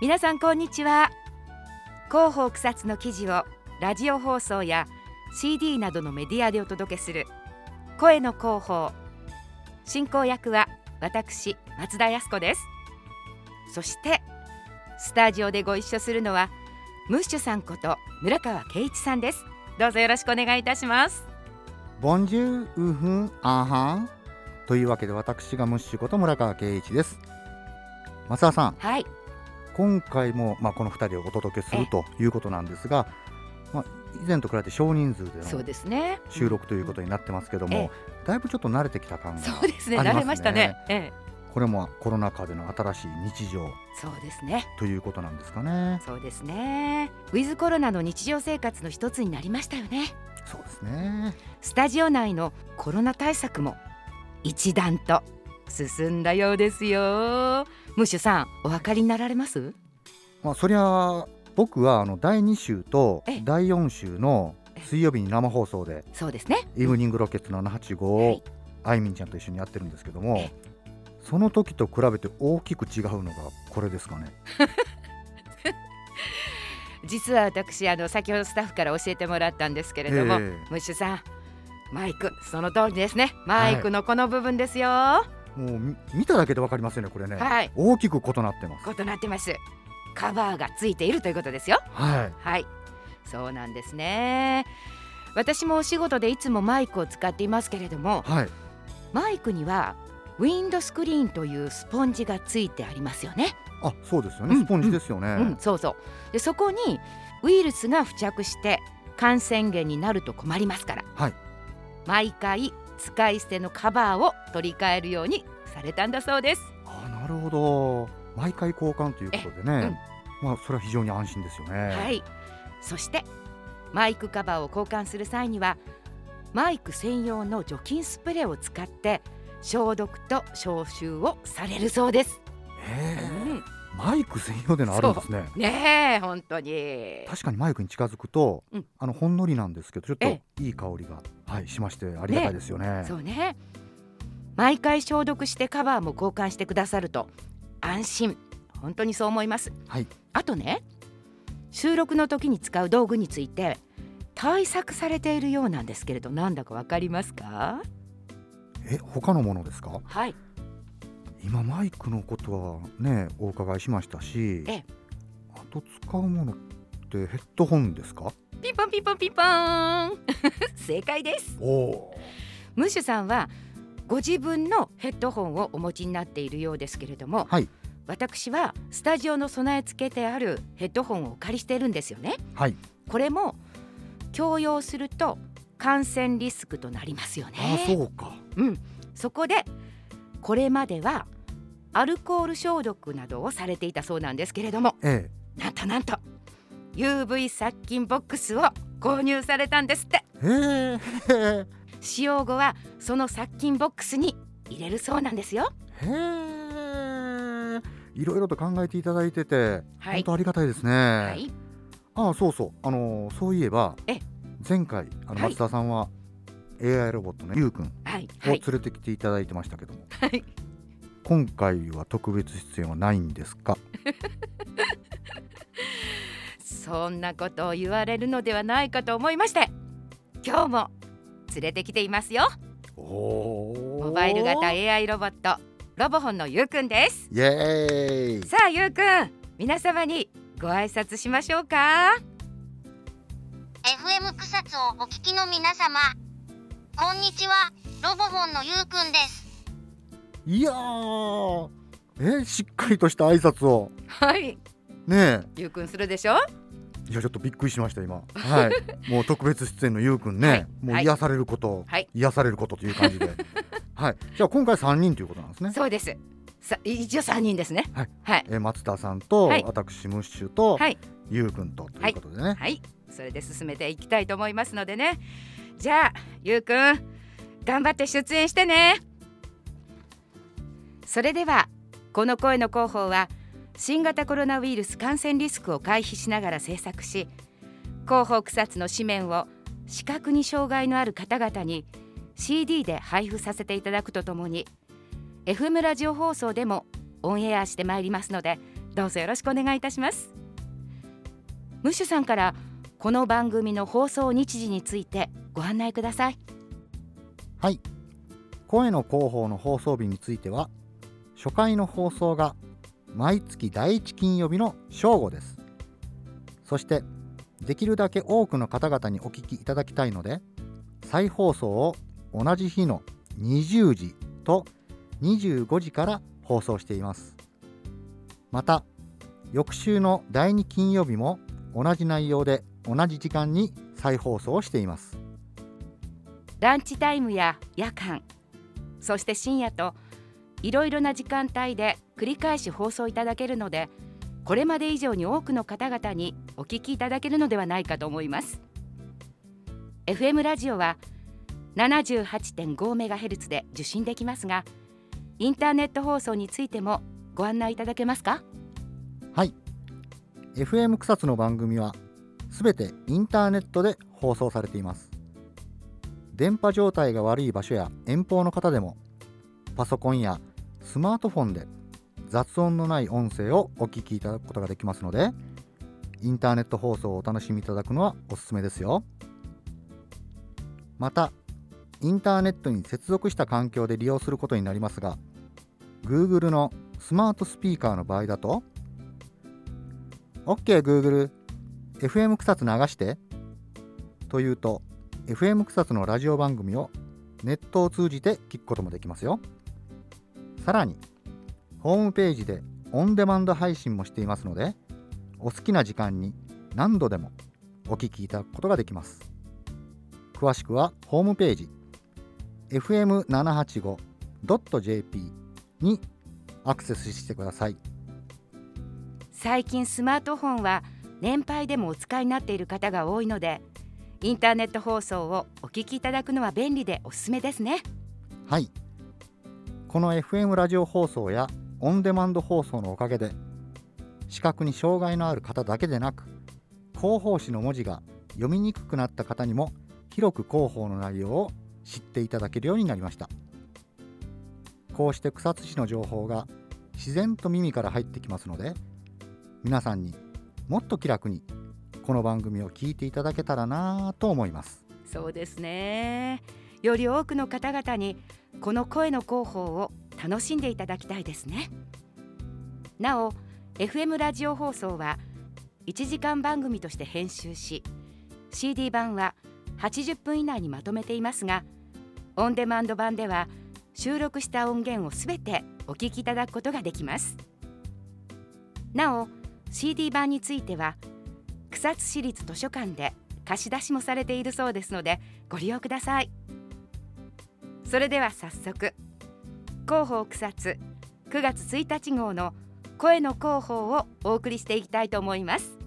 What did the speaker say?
皆さんこんにちは。広報草津の記事をラジオ放送や CD などのメディアでお届けする声の広報、進行役は私松田靖子です。そしてスタジオでご一緒するのはムッシュさんこと村川圭一さんです。どうぞよろしくお願いいたします。 ボンジューウフンアーハンというわけで、私がムッシュこと村川圭一です。松田さん、 はい、 今回も、この2人をお届けするということなんですが、以前と比べて少人数でそうのですね、 収録ということになってますけども、だいぶちょっと慣れてきた感がありますね。 そうですね、慣れましたね。 これもコロナ禍での新しい日常そうですね、 ということなんですかね。 そうですね。ウィズコロナの日常生活の一つになりましたよね。 そうですね。 スタジオ内のコロナ対策も一段と進んだようですよ。ムッシュさん、お分かりになられます？ そりゃ僕は第2週と第4週の水曜日に生放送でそうですね、 イブニングロケッツの785をあいみんちゃんと一緒にやってるんですけども、その時と比べて大きく違うのがこれですかね。 実は私先ほどスタッフから教えてもらったんですけれども、ムッシュさん、マイクその通りですね。マイクのこの部分ですよ、 もう見ただけで分かりますよね、これね、 はい、 大きく異なってます。 異なってます。カバーがついているということですよ。 はい、 はい、そうなんですね。私もお仕事でいつもマイクを使っていますけれども、 はい、 マイクにはウィンドスクリーンというスポンジがついてありますよね。 あ、そうですよね、スポンジですよね。 そうそう。でそこにウイルスが付着して感染源になると困りますから、 はい、 毎回使い捨てのカバーを取り替えるようにされたんだそうです。 なるほど。毎回交換ということでね、それは非常に安心ですよね。 はい。そしてマイクカバーを交換する際にはマイク専用の除菌スプレーを使って消毒と消臭をされるそうです。 マイク専用でのあるんですね。 ねえ、本当に確かにマイクに近づくと、ほんのりなんですけど、ちょっといい香りが、しましてありがたいですよね。 そうね。毎回消毒してカバーも交換してくださると安心、本当にそう思います。 はい。 あとね、収録の時に使う道具について対策されているようなんですけれど、なんだかわかりますか？ 他のものですか？ はい。 今マイクのことはねお伺いしましたし、あと使うものってヘッドホンですか？ ピンポンピンポンピンポーン正解です。ムッシュさんはご自分のヘッドホンをお持ちになっているようですけれども、 はい、 私はスタジオの備え付けてあるヘッドホンをお借りしているんですよね。 はい。 これも共用すると感染リスクとなりますよね。 そうか。 そこでこれまではアルコール消毒などをされていたそうなんですけれども、なんと UV 殺菌ボックスを購入されたんですって。使用後はその殺菌ボックスに入れるそうなんですよ。 いろいろと考えていただいてて、本当ありがたいですね。そうそういえば前回松田さんは AI ロボットのゆうくんを連れてきていただいてましたけども、今回は特別出演はないんですか？ そんなことを言われるのではないかと思いまして、今日も連れてきていますよ。モバイル型 AI ロボットロボホンのゆうくんです。 イエーイ。 さあゆうくん、皆様にご挨拶しましょうか。 FM 草津をお聞きの皆様、こんにちは。ロボホンのゆうくんです。 いやー、しっかりとした挨拶をねゆうくんするでしょ。 いやちょっとびっくりしました今。もう特別出演のゆうくんね、もう癒されること、癒されることという感じでじゃあ今回3人ということなんですね。 そうです。一応3人ですね。 松田さんと、私ムッシュと、ゆうくんということでね。 それで進めていきたいと思いますのでね。じゃあゆうくん頑張って出演してね。それではこの声の広報は新型コロナウイルス感染リスクを回避しながら制作し、広報草津の紙面を視覚に障害のある方々に CD で配布させていただくとともに FM ラジオ放送でもオンエアしてまいりますので、 どうぞよろしくお願いいたします。ムッシュさんからこの番組の放送日時についてご案内ください。 はい、声の広報の放送日については、初回の放送が毎月第1金曜日の正午です。そしてできるだけ多くの方々にお聞きいただきたいので、再放送を同じ日の20時と25時から放送しています。また翌週の第2金曜日も同じ内容で同じ時間に再放送をしています。 ランチタイムや夜間、そして深夜といろいろな時間帯で繰り返し放送いただけるので、これまで以上に多くの方々にお聞きいただけるのではないかと思います。 FM ラジオは 78.5MHz で受信できますが、インターネット放送についてもご案内いただけますか？ はい、 FM 草津の番組はすべてインターネットで放送されています。電波状態が悪い場所や遠方の方でもパソコンやスマートフォンで雑音のない音声をお聞きいただくことができますので、インターネット放送をお楽しみいただくのはおすすめですよ。またインターネットに接続した環境で利用することになりますが、 Google のスマートスピーカーの場合だと OK Google FM 草津流してというと、 FM 草津のラジオ番組をネットを通じて聞くこともできますよ。さらにホームページでオンデマンド配信もしていますので、お好きな時間に何度でもお聞きいただくことができます。詳しくはホームページ fm785.jp にアクセスしてください。 最近スマートフォンは年配でもお使いになっている方が多いので、インターネット放送をお聞きいただくのは便利でおすすめですね。 はい、この FM ラジオ放送やオンデマンド放送のおかげで、視覚に障害のある方だけでなく、広報誌の文字が読みにくくなった方にも広く広報の内容を知っていただけるようになりました。こうして草津市の情報が自然と耳から入ってきますので、皆さんにもっと気楽にこの番組を聞いていただけたらなと思います。 そうですね。より多くの方々にこの声の広報を楽しんでいただきたいですね。なお FM ラジオ放送は1時間番組として編集し、 CD 版は80分以内にまとめていますが、オンデマンド版では収録した音源をすべてお聞きいただくことができます。なお CD 版については草津市立図書館で貸し出しもされているそうですので、ご利用ください。それでは早速、広報草津9月1日号の声の広報をお送りしていきたいと思います。